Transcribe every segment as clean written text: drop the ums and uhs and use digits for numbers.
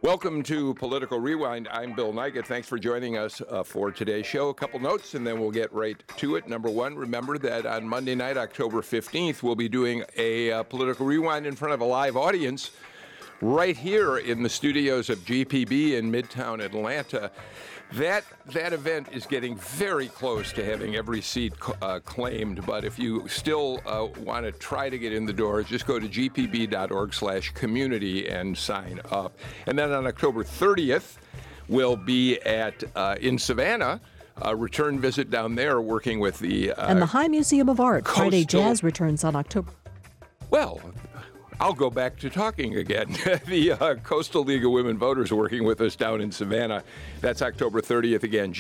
Welcome to Political Rewind. I'm Bill Nigut. Thanks for joining us for today's show. A couple notes, and then we'll get right to it. Number one, remember that on Monday night, October 15th, we'll be doing a Political Rewind in front of a live audience right here in the studios of GPB in Midtown Atlanta. That event is getting very close to having every seat claimed, but if you still want to try to get in the door, just go to gpb.org/community and sign up. And then on October 30th, we'll be at in Savannah, a return visit down there working with the... and the High Museum of Art. Friday Jazz returns on October... Well... I'll go back to talking again. The Coastal League of Women Voters are working with us down in Savannah. That's October 30th, again,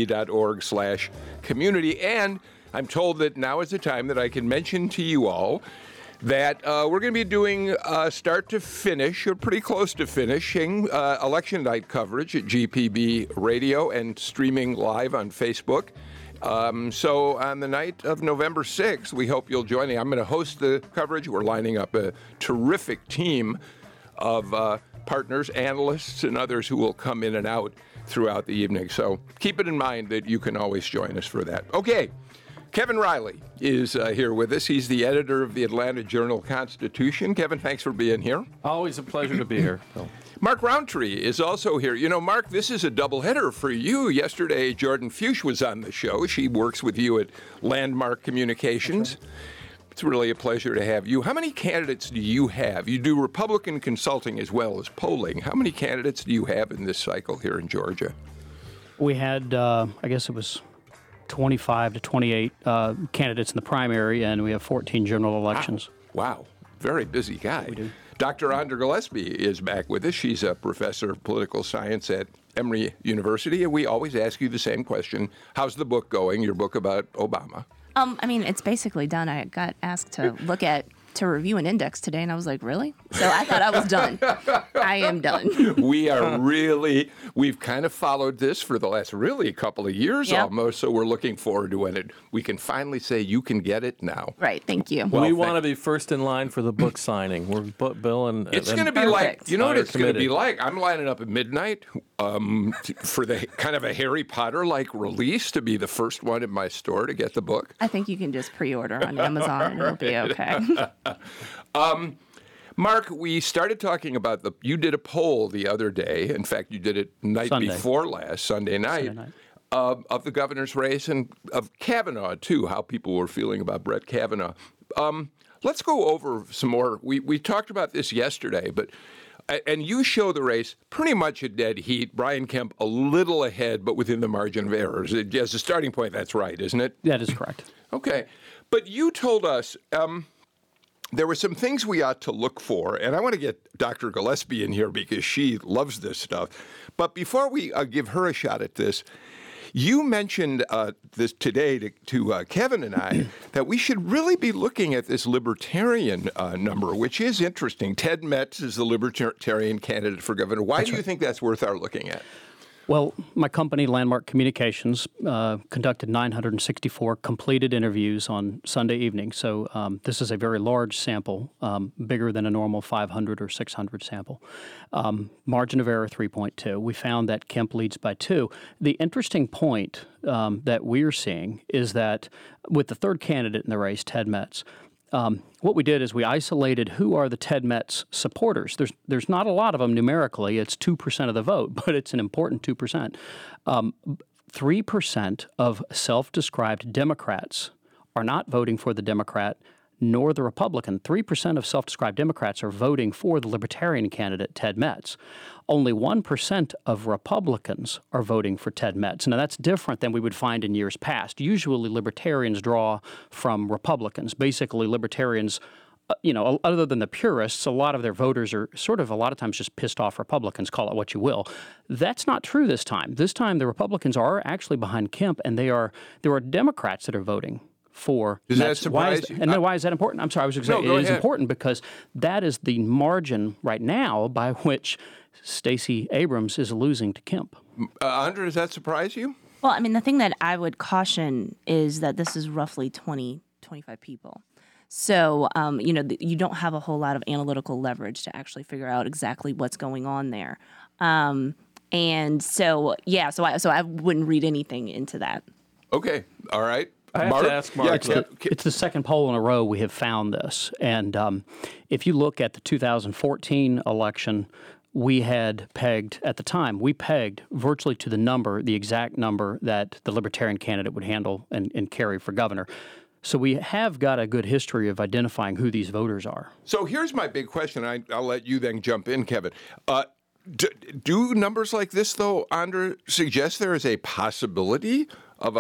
gpb.org/community. And I'm told that now is the time that I can mention to you all that we're going to be doing start to finish, or pretty close to finishing, election night coverage at GPB Radio and streaming live on Facebook. So on the night of November 6th, we hope you'll join me. I'm going to host the coverage. We're lining up a terrific team of partners, analysts, and others who will come in and out throughout the evening. So keep it in mind that you can always join us for that. Okay, Kevin Riley is here with us. He's the editor of the Atlanta Journal-Constitution. Kevin, thanks for being here. Always a pleasure to be here, Bill. Mark Roundtree is also here. You know, Mark, this is a doubleheader for you. Yesterday, Jordan Fuchs was on the show. She works with you at Landmark Communications. Right. It's really a pleasure to have you. How many candidates do you have? You do Republican consulting as well as polling. How many candidates do you have in this cycle here in Georgia? We had, I guess it was 25 to 28 candidates in the primary, and we have 14 general elections. Wow. Very busy guy. We do. Dr. Andra Gillespie is back with us. She's a professor of political science at Emory University, and we always ask you the same question. How's the book going, your book about Obama? I mean, it's basically done. I got asked to review an index today, and I was like, really? So I thought I was done. I am done. We've kind of followed this for the last really couple of years almost, so we're looking forward to when we can finally say you can get it now. Right, thank you. Well, we want to be first in line for the book signing. We're Bill and it's going to be like, you know what it's going to be like? I'm lining up at midnight for the kind of a Harry Potter-like release to be the first one in my store to get the book. I think you can just pre-order on Amazon and it'll be okay. Mark, we started talking about you did a poll the other day. In fact, you did it before last, Sunday night. Of the governor's race and of Kavanaugh, too, how people were feeling about Brett Kavanaugh. Let's go over some more. We talked about this yesterday, and you show the race pretty much at dead heat. Brian Kemp a little ahead, but within the margin of error. As a starting point, that's right, isn't it? That is correct. Okay. But you told us there were some things we ought to look for, and I want to get Dr. Gillespie in here because she loves this stuff. But before we give her a shot at this, you mentioned this today to Kevin and I that we should really be looking at this libertarian number, which is interesting. Ted Metz is the libertarian candidate for governor. Why do you think that's worth our looking at? Well, my company, Landmark Communications, conducted 964 completed interviews on Sunday evening. So this is a very large sample, bigger than a normal 500 or 600 sample. Margin of error 3.2. We found that Kemp leads by 2. The interesting point that we're seeing is that with the third candidate in the race, Ted Metz, what we did is we isolated who are the Ted Metz supporters. There's not a lot of them numerically. It's 2% of the vote, but it's an important 2%. 3% of self-described Democrats are not voting for the Democrat nor the Republican. 3% of self-described Democrats are voting for the Libertarian candidate, Ted Metz. Only 1% of Republicans are voting for Ted Metz. Now, that's different than we would find in years past. Usually, Libertarians draw from Republicans. Basically, Libertarians, other than the purists, a lot of their voters are sort of a lot of times just pissed off Republicans, call it what you will. That's not true this time. This time, the Republicans are actually behind Kemp, and there are Democrats that are voting for. Does that surprise you? And why is that important? I'm sorry, I was going to say it is important because that is the margin right now by which Stacey Abrams is losing to Kemp. Andra, does that surprise you? Well, I mean, the thing that I would caution is that this is roughly 20, 25 people. So, you don't have a whole lot of analytical leverage to actually figure out exactly what's going on there. And so, yeah, so I wouldn't read anything into that. Okay. All right. I have to ask Mark. It's the second poll in a row we have found this. And if you look at the 2014 election, we had pegged, at the time, we pegged virtually to the exact number that the Libertarian candidate would handle and carry for governor. So we have got a good history of identifying who these voters are. So here's my big question. I'll let you then jump in, Kevin. Do numbers like this, though, Andra, suggest there is a possibility of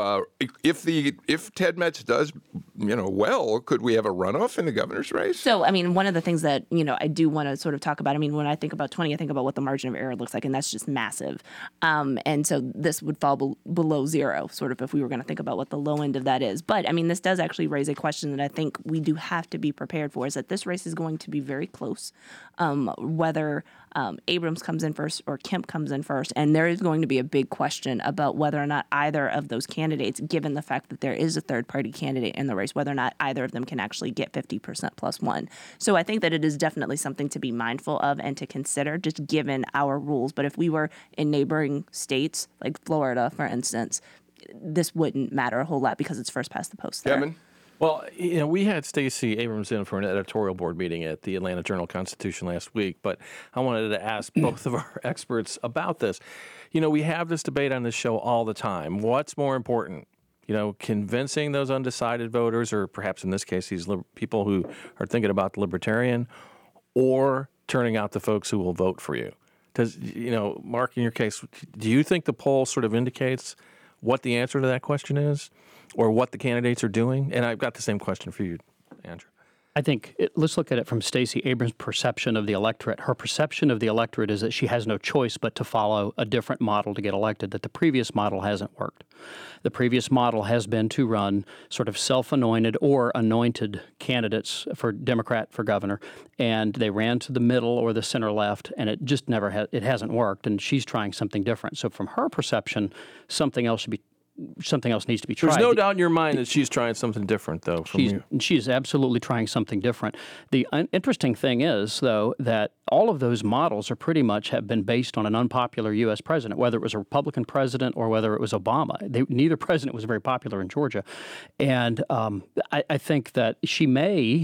if Ted Metz does, well, could we have a runoff in the governor's race? So, I mean, one of the things that, I do want to sort of talk about, I mean, when I think about 20, I think about what the margin of error looks like, and that's just massive. And so this would fall below zero, sort of, if we were going to think about what the low end of that is. But, I mean, this does actually raise a question that I think we do have to be prepared for, is that this race is going to be very close, whether Abrams comes in first or Kemp comes in first. And there is going to be a big question about whether or not either of those candidates, given the fact that there is a third-party candidate in the race, whether or not either of them can actually get 50% plus one. So I think that it is definitely something to be mindful of and to consider, just given our rules. But if we were in neighboring states, like Florida, for instance, this wouldn't matter a whole lot because it's first past the post there. Kevin? Well, we had Stacey Abrams in for an editorial board meeting at the Atlanta Journal-Constitution last week, but I wanted to ask both of our experts about this. We have this debate on this show all the time. What's more important? Convincing those undecided voters, or perhaps in this case, these people who are thinking about the Libertarian, or turning out the folks who will vote for you? Does, Mark, in your case, do you think the poll sort of indicates what the answer to that question is, or what the candidates are doing? And I've got the same question for you, Andrew. I think let's look at it from Stacey Abrams' perception of the electorate. Her perception of the electorate is that she has no choice but to follow a different model to get elected, that the previous model hasn't worked. The previous model has been to run sort of self-anointed or anointed candidates for Democrat for governor, and they ran to the middle or the center left, and it just it hasn't worked, and she's trying something different. So from her perception, something else needs to be tried. There's no doubt in your mind that she's trying something different, though. She's absolutely trying something different. The interesting thing is, though, that all of those models are pretty much have been based on an unpopular U.S. president, whether it was a Republican president or whether it was Obama. Neither president was very popular in Georgia. And I think that she may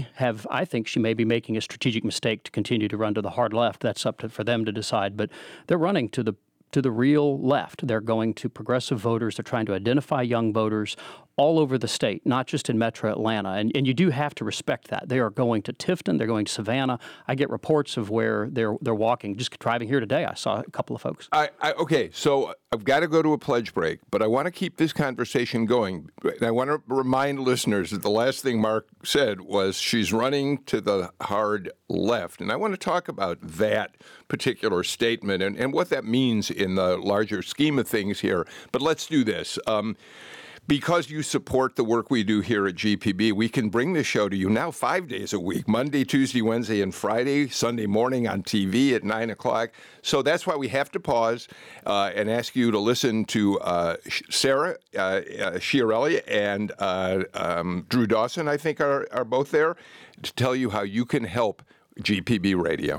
be making a strategic mistake to continue to run to the hard left. That's up for them to decide. But they're running to the real left. They're going to progressive voters. They're trying to identify young voters all over the state, not just in metro Atlanta. And you do have to respect that. They are going to Tifton. They're going to Savannah. I get reports of where they're walking. Just driving here today, I saw a couple of folks. Okay, so I've got to go to a pledge break, but I want to keep this conversation going. And I want to remind listeners that the last thing Mark said was she's running to the hard left. And I want to talk about that particular statement and what that means in the larger scheme of things here. But let's do this. Because you support the work we do here at GPB, we can bring this show to you now 5 days a week, Monday, Tuesday, Wednesday, and Friday, Sunday morning on TV at 9 o'clock. So that's why we have to pause and ask you to listen to Sarah Chiarelli and Drew Dawson, I think, are both there to tell you how you can help GPB Radio.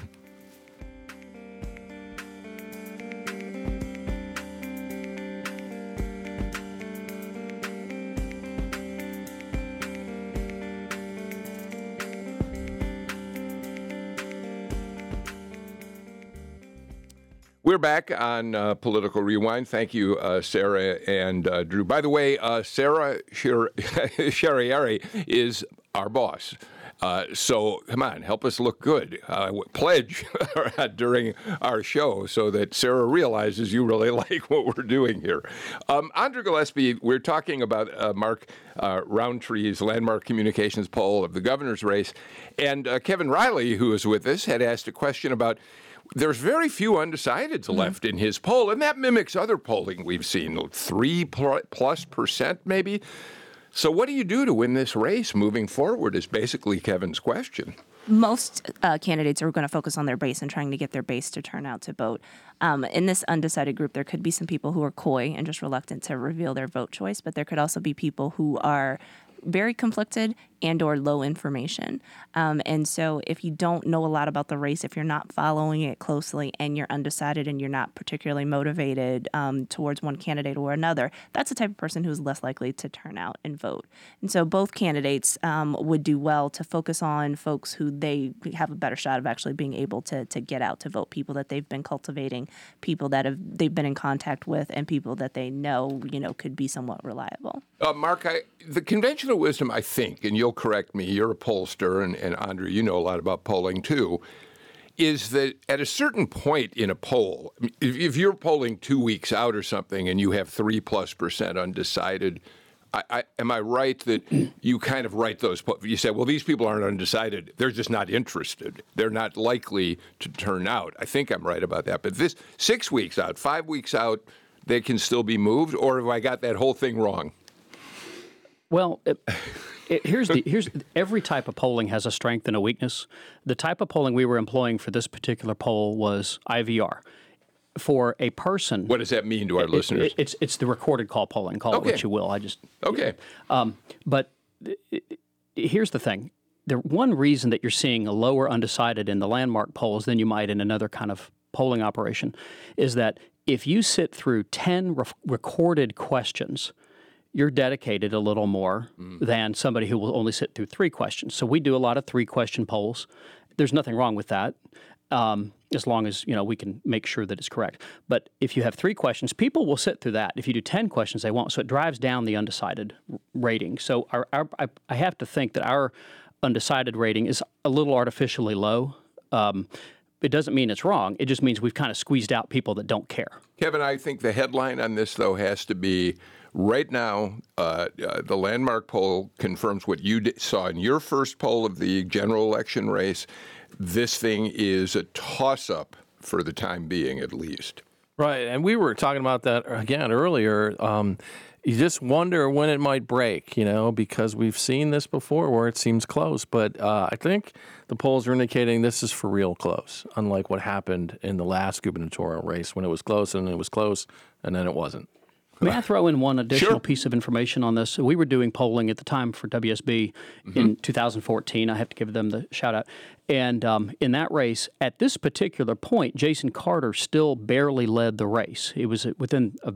We're back on Political Rewind. Thank you, Sarah and Drew. By the way, Sarah Chiarelli is our boss. So come on, help us look good. Pledge during our show so that Sarah realizes you really like what we're doing here. Andra Gillespie, we're talking about Mark Rountree's landmark communications poll of the governor's race. And Kevin Riley, who is with us, had asked a question about there's very few undecideds left in his poll, and that mimics other polling we've seen, 3+% maybe. So what do you do to win this race moving forward is basically Kevin's question. Most candidates are going to focus on their base and trying to get their base to turn out to vote. In this undecided group, there could be some people who are coy and just reluctant to reveal their vote choice, but there could also be people who are very conflicted and or low information. And so if you don't know a lot about the race, if you're not following it closely and you're undecided and you're not particularly motivated towards one candidate or another, that's the type of person who's less likely to turn out and vote. And so both candidates would do well to focus on folks who they have a better shot of actually being able to get out to vote, people that they've been cultivating, people that they've been in contact with, and people that they know, could be somewhat reliable. Mark, the conventional wisdom, I think, and you'll correct me, you're a pollster, and Andrea, you know a lot about polling too, is that at a certain point in a poll, if you're polling 2 weeks out or something and you have 3+% undecided, am I right that you kind of write those? You say, well, these people aren't undecided. They're just not interested. They're not likely to turn out. I think I'm right about that. But this 6 weeks out, 5 weeks out, they can still be moved? Or have I got that whole thing wrong? Well, here's every type of polling has a strength and a weakness. The type of polling we were employing for this particular poll was IVR. For a person, what does that mean to our listeners? It's the recorded call polling. Call it what you will. But here's the thing: the one reason that you're seeing a lower undecided in the landmark polls than you might in another kind of polling operation is that if you sit through 10 recorded questions, you're dedicated a little more than somebody who will only sit through 3 questions. So we do a lot of 3-question polls. There's nothing wrong with that. As long as we can make sure that it's correct. But if you have 3 questions, people will sit through that. If you do 10 questions, they won't. So it drives down the undecided rating. So I have to think that our undecided rating is a little artificially low. It doesn't mean it's wrong. It just means we've kind of squeezed out people that don't care. Kevin, I think the headline on this, though, has to be right now, the landmark poll confirms what you saw in your first poll of the general election race. This thing is a toss-up for the time being, at least. Right, and we were talking about that again earlier. You just wonder when it might break, because we've seen this before where it seems close. But I think the polls are indicating this is for real close, unlike what happened in the last gubernatorial race when it was close and it was close and then it wasn't. May I throw in one additional piece of information on this? We were doing polling at the time for WSB in 2014. I have to give them the shout out. And in that race, at this particular point, Jason Carter still barely led the race. It was within a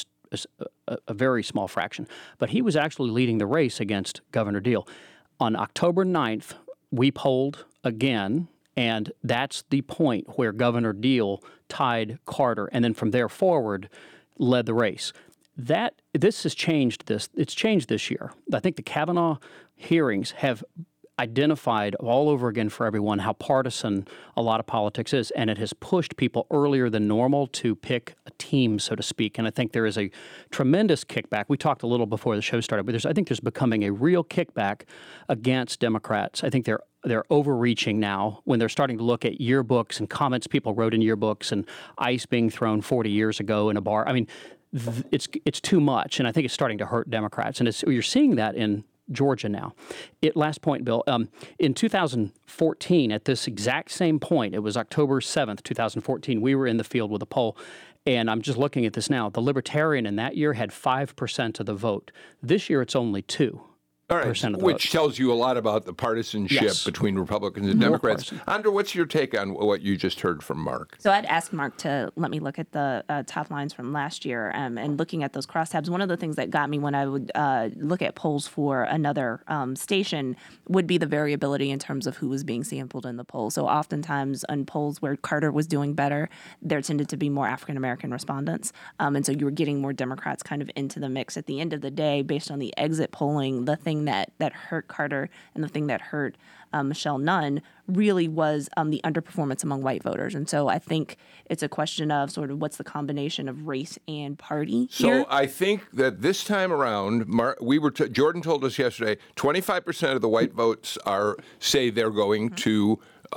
very small fraction. But he was actually leading the race against Governor Deal. On October 9th, we polled again, and that's the point where Governor Deal tied Carter, and then from there forward led the race. This has changed this. It's changed this year. I think the Kavanaugh hearings have identified all over again for everyone how partisan a lot of politics is, and it has pushed people earlier than normal to pick a team, so to speak. And I think there is a tremendous kickback. We talked a little before the show started, but I think there's becoming a real kickback against Democrats. I think they're overreaching now when they're starting to look at yearbooks and comments people wrote in yearbooks and ice being thrown 40 years ago in a bar. I mean, it's too much, and I think it's starting to hurt Democrats. And you're seeing that in Georgia now. Last point, Bill. In 2014, at this exact same point, it was October 7th, 2014, we were in the field with a poll, and I'm just looking at this now. The Libertarian in that year had 5% of the vote. This year, it's only 2%. All right, which tells you a lot about the partisanship between Republicans and Democrats. Andrea, what's your take on what you just heard from Mark? So I'd asked Mark to let me look at the top lines from last year, and looking at those crosstabs. One of the things that got me when I would look at polls for another station would be the variability in terms of who was being sampled in the poll. So oftentimes in polls where Carter was doing better, there tended to be more African-American respondents. And so you were getting more Democrats kind of into the mix. At the end of the day, based on the exit polling, the thing that hurt Carter and the thing that hurt Michelle Nunn really was the underperformance among white voters. And so I think it's a question of sort of what's the combination of race and party here. So I think that this time around, Jordan told us yesterday, 25% of the white votes say they're going to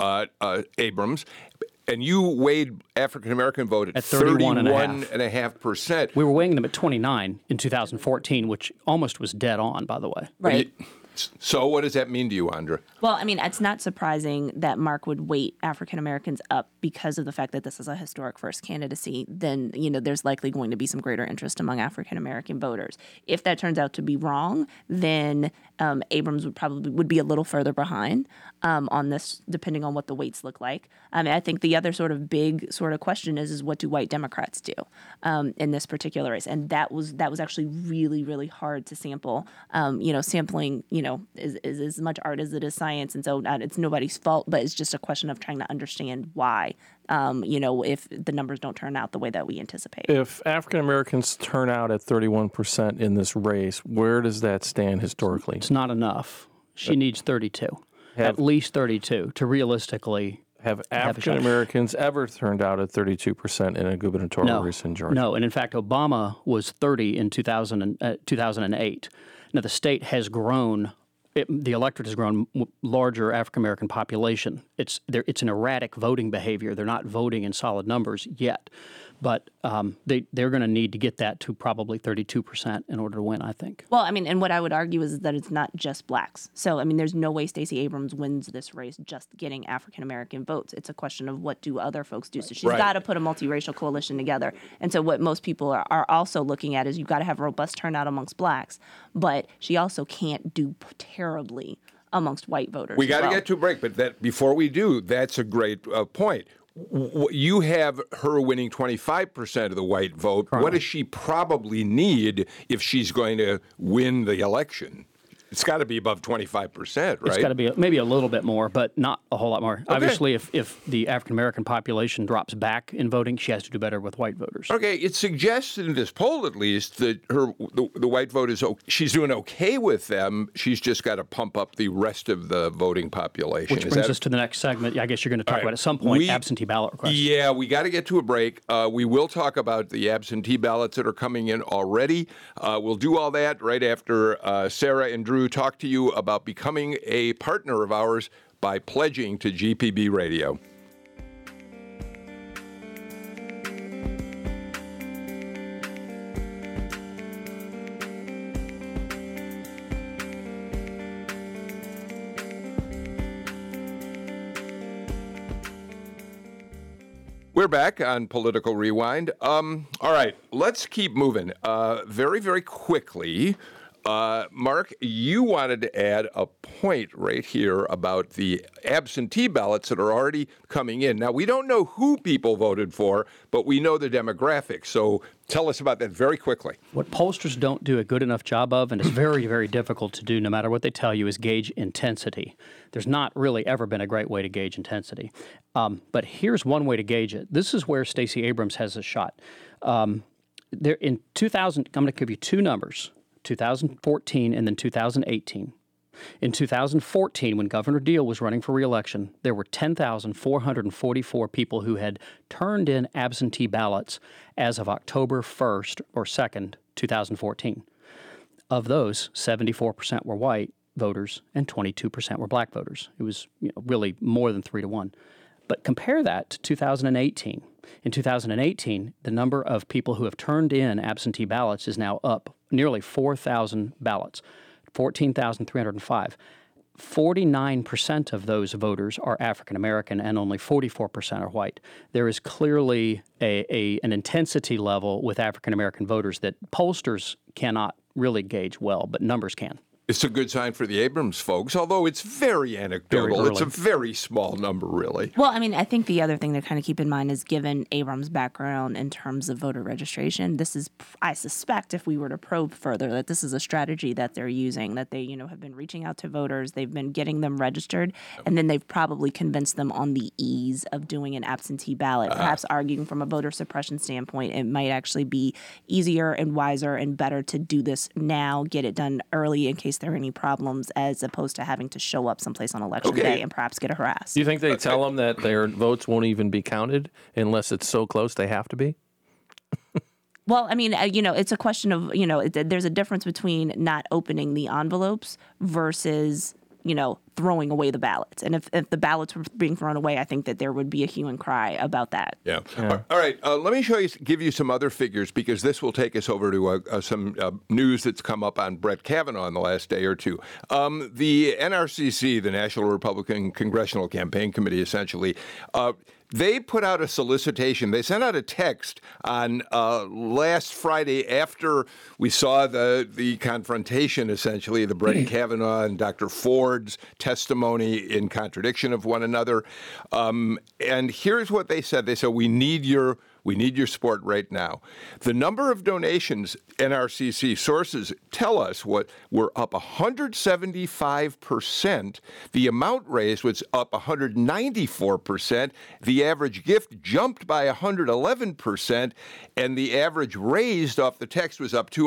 Abrams. And you weighed African-American vote at 31.5%. We were weighing them at 29 in 2014, which almost was dead on, by the way. Right. So what does that mean to you, Andra? Well, I mean, it's not surprising that Mark would weight African Americans up because of the fact that this is a historic first candidacy. Then, there's likely going to be some greater interest among African American voters. If that turns out to be wrong, then Abrams would be a little further behind on this, depending on what the weights look like. I think the other sort of big sort of question is what do white Democrats do in this particular race? And that was actually really, really hard to sample. Sampling, is as much art as it is science, and so it's nobody's fault, but it's just a question of trying to understand why. If the numbers don't turn out the way that we anticipate. If African Americans turn out at 31% in this race, where does that stand historically? It's not enough. She needs 32, at least 32, to realistically have African Americans ever turned out at 32% in a gubernatorial race in Georgia? No, and in fact, Obama was 30 in 2008. Now, the state has grown. The electorate has grown larger African American population. It's an erratic voting behavior. They're not voting in solid numbers yet, but they're going to need to get that to probably 32% in order to win, I think. Well, I mean, and what I would argue is that it's not just blacks. So, I mean, there's no way Stacey Abrams wins this race just getting African American votes. It's a question of what do other folks do. So she's got to put a multiracial coalition together. And so what most people are also looking at is you've got to have robust turnout amongst blacks, but she also can't do terribly amongst white voters. We got to get to a break, but before we do, that's a great point. You have her winning 25% of the white vote. What does she probably need if she's going to win the election? It's got to be above 25%, right? It's got to be maybe a little bit more, but not a whole lot more. Okay. Obviously, if the African-American population drops back in voting, she has to do better with white voters. Okay, it suggests in this poll, at least, that the white vote she's doing okay with them. She's just got to pump up the rest of the voting population. Which brings us to the next segment. I guess you're going to talk about at some point absentee ballot requests. Yeah, we got to get to a break. We will talk about the absentee ballots that are coming in already. We'll do all that right after Sarah and Drew talk to you about becoming a partner of ours by pledging to GPB Radio. We're back on Political Rewind. All right, let's keep moving. Very, very quickly, Mark, you wanted to add a point right here about the absentee ballots that are already coming in. Now, we don't know who people voted for, but we know the demographics. So tell us about that very quickly. What pollsters don't do a good enough job of, and it's very, very difficult to do no matter what they tell you, is gauge intensity. There's not really ever been a great way to gauge intensity. But here's one way to gauge it. This is where Stacey Abrams has a shot. In 2000, I'm going to give you two numbers. 2014 and then 2018. In 2014, when Governor Deal was running for re-election, there were 10,444 people who had turned in absentee ballots as of October 1st or 2nd, 2014. Of those, 74% were white voters and 22% were black voters. It was really more than 3-1. But compare that to 2018. In 2018, the number of people who have turned in absentee ballots is now up nearly 4,000 ballots, 14,305. 49% of those voters are African American and only 44% are white. There is clearly an intensity level with African American voters that pollsters cannot really gauge well, but numbers can. It's a good sign for the Abrams folks, although it's very anecdotal. It's a very small number, really. Well, I mean, I think the other thing to kind of keep in mind is given Abrams' background in terms of voter registration, this is, I suspect, if we were to probe further, that this is a strategy that they're using, that they, have been reaching out to voters, they've been getting them registered, and then they've probably convinced them on the ease of doing an absentee ballot, perhaps arguing from a voter suppression standpoint, it might actually be easier and wiser and better to do this now, get it done early in case there are any problems, as opposed to having to show up someplace on election day and perhaps get harassed. Do you think they tell them that their votes won't even be counted unless it's so close they have to be? Well, I mean, it's a question of, there's a difference between not opening the envelopes versus, throwing away the ballots. And if the ballots were being thrown away, I think that there would be a hue and cry about that. Yeah. All right. Let me give you some other figures, because this will take us over to some news that's come up on Brett Kavanaugh in the last day or two. The NRCC, the National Republican Congressional Campaign Committee, essentially, they put out a solicitation. They sent out a text on last Friday after we saw the confrontation, essentially, the Brett Kavanaugh and Dr. Ford's testimony in contradiction of one another. And here's what they said. They said, we need your support right now. The number of donations, NRCC sources tell us, we're up 175%. The amount raised was up 194%. The average gift jumped by 111%. And the average raised off the text was up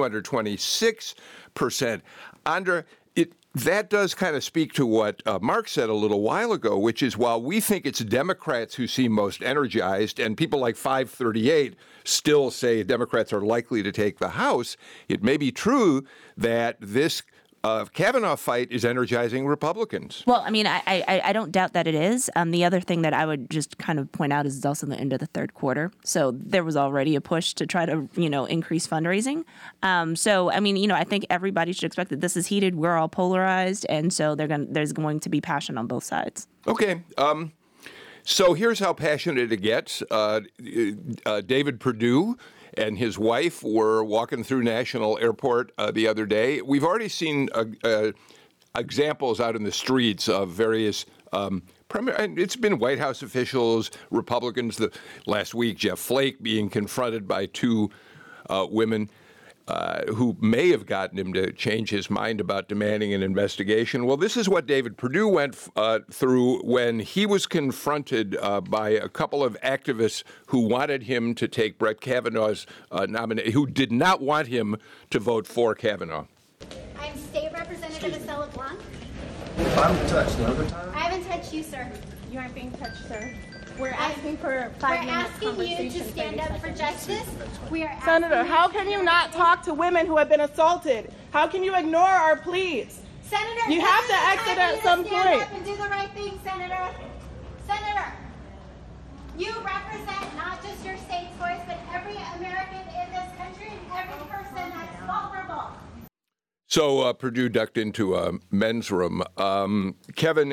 226%. Andra, that does kind of speak to what Mark said a little while ago, which is while we think it's Democrats who seem most energized, and people like 538 still say Democrats are likely to take the House, it may be true that this Kavanaugh fight is energizing Republicans. Well, I mean, I don't doubt that it is. The other thing that I would just kind of point out is it's also the end of the third quarter. So there was already a push to try to, increase fundraising. So, I mean, I think everybody should expect that this is heated. We're all polarized. And so there's going to be passion on both sides. Okay. So here's how passionate it gets. David Perdue and his wife were walking through National Airport the other day. We've already seen examples out in the streets of various it's been White House officials, Republicans. Last week, Jeff Flake being confronted by two women who may have gotten him to change his mind about demanding an investigation. Well, this is what David Perdue went through when he was confronted by a couple of activists who wanted him to take Brett Kavanaugh's nomination, who did not want him to vote for Kavanaugh. I'm State Representative Estella Blanc. I'm touched another time. I haven't touched you, sir. You aren't being touched, sir. We're asking for 5 minutes conversation. We're asking you to stand up for justice. We are Senator, how can you not talk to women who have been assaulted? How can you ignore our pleas? Senator, you have to exit at some point. Stand up and do the right thing, Senator. Senator, you represent not just your state's voice, but every American in this country and every person that's vulnerable. So Perdue ducked into a men's room. Kevin,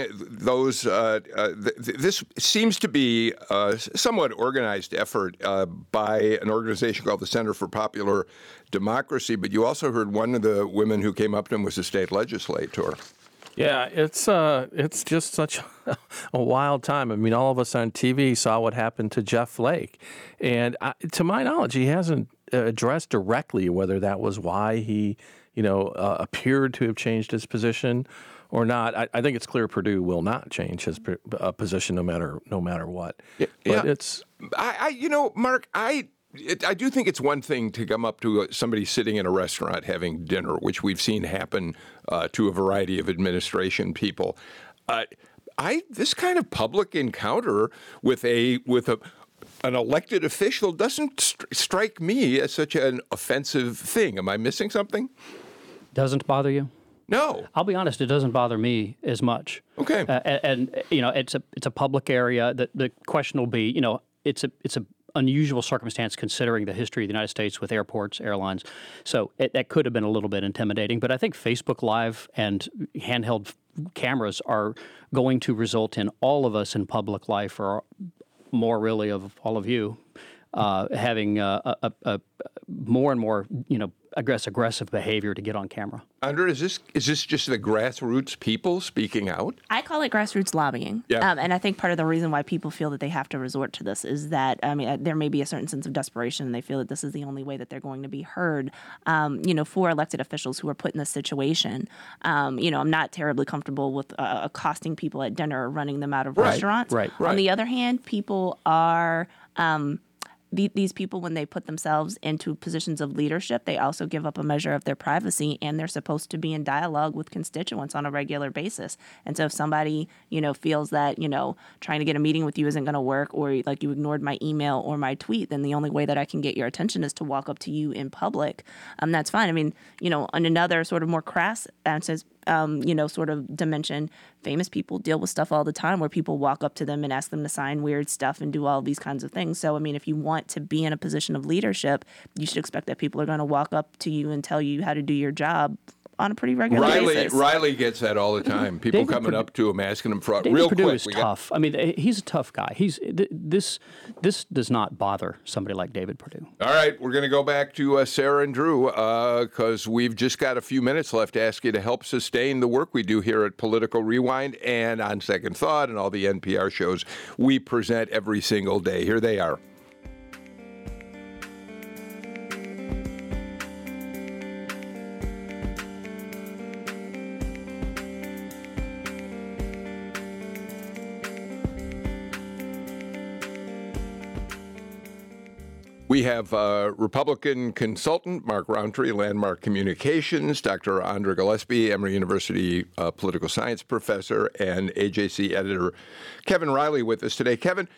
this seems to be a somewhat organized effort by an organization called the Center for Popular Democracy, but you also heard one of the women who came up to him was a state legislator. Yeah, it's just such a wild time. I mean, all of us on TV saw what happened to Jeff Flake, and to my knowledge, he hasn't addressed directly whether that was why he appeared to have changed his position or not. I think it's clear Perdue will not change his position no matter what. Yeah, but it's Mark, I do think it's one thing to come up to somebody sitting in a restaurant having dinner, which we've seen happen to a variety of administration people. This kind of public encounter with an elected official doesn't strike me as such an offensive thing. Am I missing something? Doesn't bother you? No. I'll be honest, it doesn't bother me as much. Okay. And it's a public area. The question will be, it's a unusual circumstance considering the history of the United States with airports, airlines. So that could have been a little bit intimidating. But I think Facebook Live and handheld cameras are going to result in all of us in public life, or more really of all of you, having a more and more, aggressive behavior to get on camera. Andra, is this just the grassroots people speaking out? I call it grassroots lobbying. Yeah. And I think part of the reason why people feel that they have to resort to this is that, there may be a certain sense of desperation, and they feel that this is the only way that they're going to be heard, for elected officials who are put in this situation. I'm not terribly comfortable with accosting people at dinner or running them out of restaurants. Right. On the other hand, people are... These people, when they put themselves into positions of leadership, they also give up a measure of their privacy, and they're supposed to be in dialogue with constituents on a regular basis. And so if somebody, feels that, trying to get a meeting with you isn't going to work, or like you ignored my email or my tweet, then the only way that I can get your attention is to walk up to you in public. That's fine. I mean, on another sort of more crass sense, sort of dimension, famous people deal with stuff all the time where people walk up to them and ask them to sign weird stuff and do all these kinds of things. So, I mean, if you want to be in a position of leadership, you should expect that people are going to walk up to you and tell you how to do your job on a pretty regular basis. Riley gets that all the time. People David coming up to him, asking him for David real Perdue quick. is tough. I mean, he's a tough guy. This does not bother somebody like David Perdue. All right, we're going to go back to Sarah and Drew because we've just got a few minutes left to ask you to help sustain the work we do here at Political Rewind and on Second Thought and all the NPR shows we present every single day. Here they are. We have Republican consultant Mark Rountree, Landmark Communications, Dr. Andra Gillespie, Emory University political science professor, and AJC editor Kevin Riley with us today. Kevin,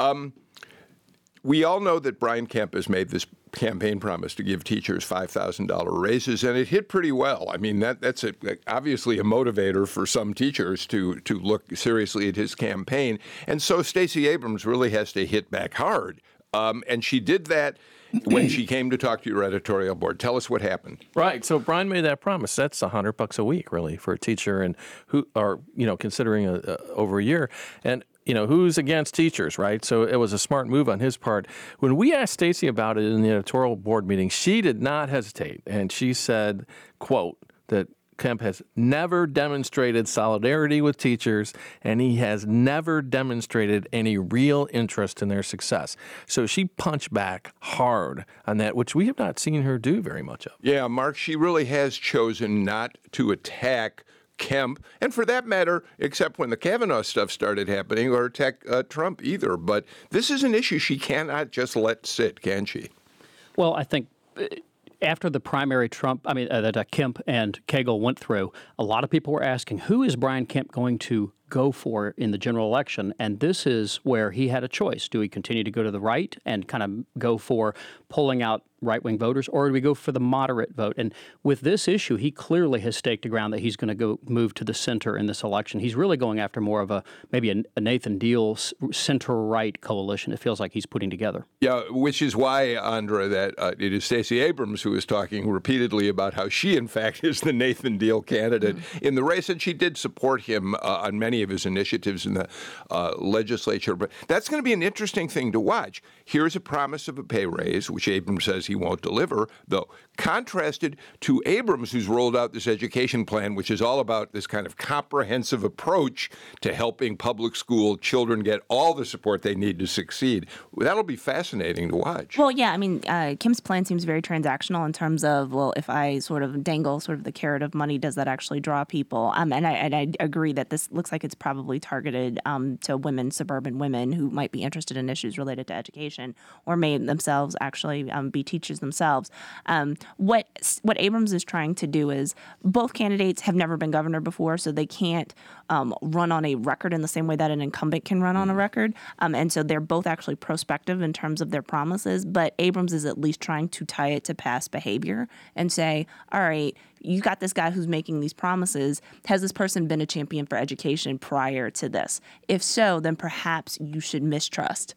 we all know that Brian Kemp has made this campaign promise to give teachers $5,000 raises, and it hit pretty well. I mean, that's obviously a motivator for some teachers to look seriously at his campaign. And so Stacey Abrams really has to hit back hard. And she did that when she came to talk to your editorial board. Tell us what happened. Right. So Brian made that promise. That's $100 a week, really, for a teacher, and who are considering over a year. And who's against teachers, right? So it was a smart move on his part. When we asked Stacey about it in the editorial board meeting, she did not hesitate, and she said, quote, that Kemp has never demonstrated solidarity with teachers, and he has never demonstrated any real interest in their success. So she punched back hard on that, which we have not seen her do very much of. Yeah, Mark, she really has chosen not to attack Kemp, and for that matter, except when the Kavanaugh stuff started happening, or attack Trump either. But this is an issue she cannot just let sit, can she? Well, I think after the primary that Kemp and Cagle went through, a lot of people were asking, who is Brian Kemp going to go for in the general election? And this is where he had a choice. Do we continue to go to the right and kind of go for pulling out right-wing voters, or do we go for the moderate vote? And with this issue, he clearly has staked the ground that he's going to move to the center in this election. He's really going after more of maybe a Nathan Deal center-right coalition. It feels like he's putting together. Yeah, which is why, Andra, that it is Stacey Abrams who is talking repeatedly about how she, in fact, is the Nathan Deal candidate in the race, and she did support him on many of his initiatives in the legislature. But that's going to be an interesting thing to watch. Here's a promise of a pay raise, which Abrams says he won't deliver, though, contrasted to Abrams, who's rolled out this education plan, which is all about this kind of comprehensive approach to helping public school children get all the support they need to succeed. That'll be fascinating to watch. Well, yeah, I mean, Kim's plan seems very transactional in terms of, well, if I sort of dangle sort of the carrot of money, does that actually draw people? And I agree that this looks like it's probably targeted to women, suburban women who might be interested in issues related to education or may themselves actually be teachers themselves. What Abrams is trying to do is, both candidates have never been governor before, so they can't run on a record in the same way that an incumbent can run on a record. And so they're both actually prospective in terms of their promises, but Abrams is at least trying to tie it to past behavior and say, all right, you got this guy who's making these promises. Has this person been a champion for education prior to this? If so, then perhaps you should mistrust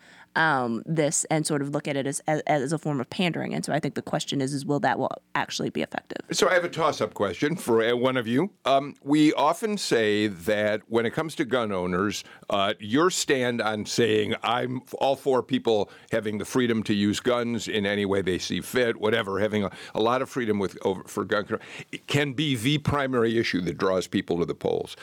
this and sort of look at it as a form of pandering. And so I think the question is will that actually be effective? So I have a toss-up question for one of you. We often say that when it comes to gun owners, your stand on saying I'm all for people having the freedom to use guns in any way they see fit, whatever, having a lot of freedom for gun control, it can be the primary issue that draws people to the polls.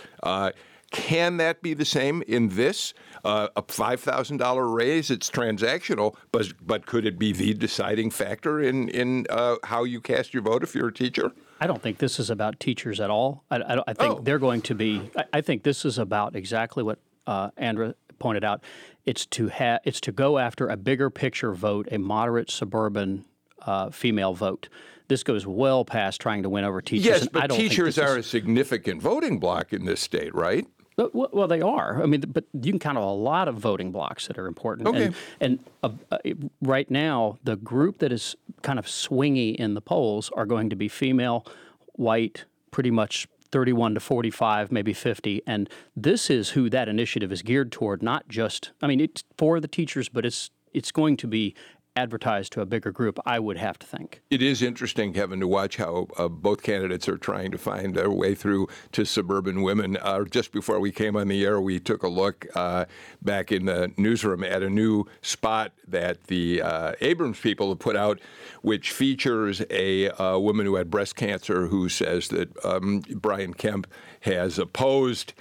Can that be the same in this? A $5,000 raise, it's transactional, but could it be the deciding factor in how you cast your vote if you're a teacher? I don't think this is about teachers at all. I think they're going to be. I think this is about exactly what Andra pointed out. It's to go after a bigger picture vote, a moderate suburban female vote. This goes well past trying to win over teachers. Yes, but teachers are a significant voting bloc in this state, right? Well, they are. I mean, but you can count a lot of voting blocks that are important. Okay. And right now, the group that is kind of swingy in the polls are going to be female, white, pretty much 31 to 45, maybe 50. And this is who that initiative is geared toward, not just, I mean, it's for the teachers, but it's going to be advertised to a bigger group, I would have to think. It is interesting, Kevin, to watch how both candidates are trying to find their way through to suburban women. Just before we came on the air, we took a look back in the newsroom at a new spot that the Abrams people have put out, which features a woman who had breast cancer who says that Brian Kemp has opposed,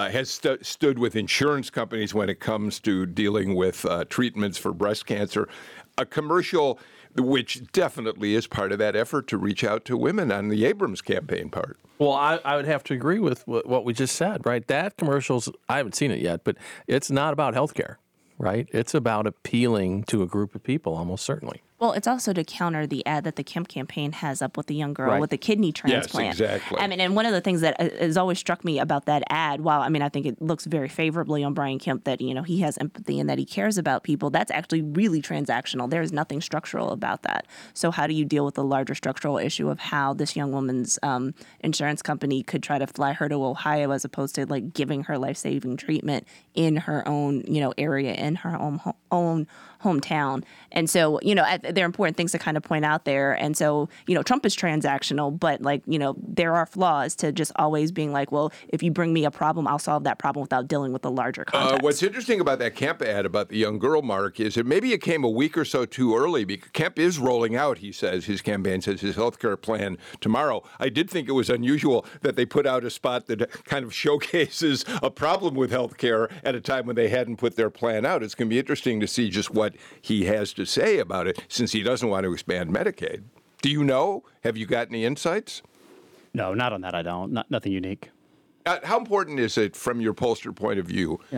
stood with insurance companies when it comes to dealing with treatments for breast cancer. A commercial which definitely is part of that effort to reach out to women on the Abrams campaign part. Well, I would have to agree with what we just said, right? That commercial's, I haven't seen it yet, but it's not about healthcare, right? It's about appealing to a group of people, almost certainly. Well, it's also to counter the ad that the Kemp campaign has up with the young girl with the kidney transplant. Yes, exactly. I mean, and one of the things that has always struck me about that ad, while I mean, I think it looks very favorably on Brian Kemp that, you know, he has empathy and that he cares about people, that's actually really transactional. There is nothing structural about that. So how do you deal with the larger structural issue of how this young woman's insurance company could try to fly her to Ohio as opposed to like giving her life-saving treatment in her own, you know, area, in her own hometown? And so, you know, there are important things to kind of point out there. And so, you know, Trump is transactional, but like, you know, there are flaws to just always being like, well, if you bring me a problem, I'll solve that problem without dealing with the larger context. What's interesting about that Kemp ad about the young girl, Mark, is that maybe it came a week or so too early because Kemp is rolling out, he says, his campaign says, his health care plan tomorrow. I did think it was unusual that they put out a spot that kind of showcases a problem with health care at a time when they hadn't put their plan out. It's going to be interesting to see just what he has to say about it, since he doesn't want to expand Medicaid. Do you know? Have you got any insights? No, not on that. I don't. Nothing unique. How important is it from your pollster point of view? Yeah.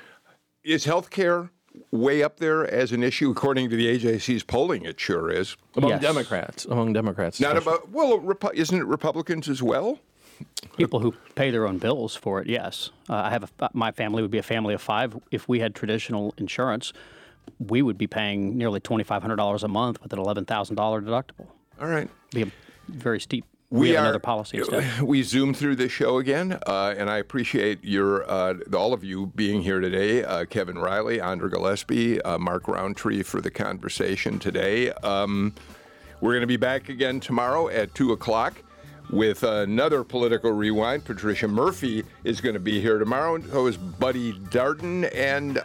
Is health care way up there as an issue? According to the AJC's polling, it sure is. Among Democrats. Not about, well, isn't it Republicans as well? People who pay their own bills for it, yes. My family would be a family of 5. If we had traditional insurance, we would be paying nearly $2,500 a month with an $11,000 deductible. All right. Be a very steep. We have another policy instead. We zoomed through this show again, and I appreciate all of you being here today. Kevin Riley, Andra Gillespie, Mark Roundtree for the conversation today. We're going to be back again tomorrow at 2 o'clock. With another Political Rewind. Patricia Murphy is going to be here tomorrow. So is Buddy Darden. And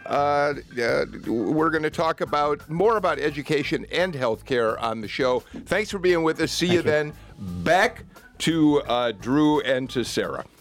we're going to talk more about education and healthcare on the show. Thanks for being with us. See you then. Back to Drew and to Sarah.